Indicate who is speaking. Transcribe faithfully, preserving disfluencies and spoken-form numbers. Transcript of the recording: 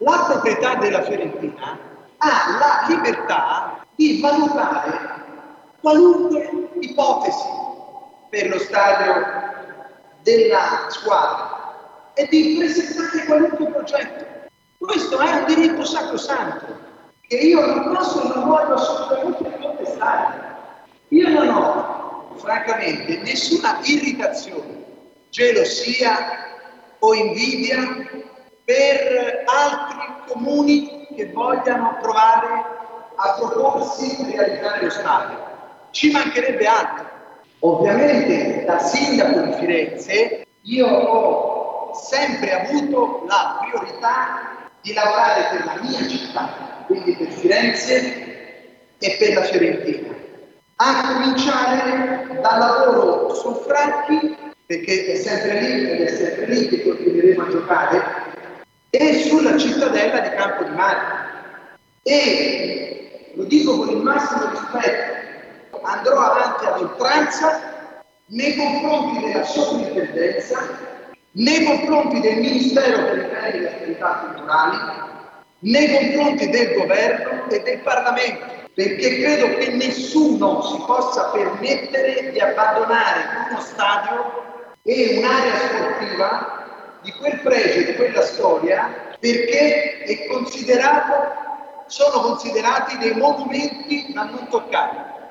Speaker 1: La proprietà della Fiorentina ha la libertà di valutare qualunque ipotesi per lo stadio della squadra e di presentare qualunque progetto. Questo è un diritto sacrosanto che io non posso e non voglio assolutamente contestare. Io non ho, francamente, nessuna irritazione, gelosia o invidia per altri comuni che vogliano provare a proporsi di realizzare lo stadio. Ci mancherebbe altro. Ovviamente, da sindaco di Firenze, io ho sempre avuto la priorità di lavorare per la mia città, quindi per Firenze e per la Fiorentina. A cominciare dal lavoro su Franchi, perché è sempre lì ed è sempre lì che continueremo a giocare, e sulla cittadella di Campo di Marte. E lo dico con il massimo rispetto, andrò avanti ad oltranza nei confronti della sovrintendenza, nei confronti del Ministero per i beni e le attività culturali, nei confronti del governo e del Parlamento, perché credo che nessuno si possa permettere di abbandonare uno stadio e un'area sportiva di quel pregio e di quella storia, perché è considerato, sono considerati dei monumenti da non toccare.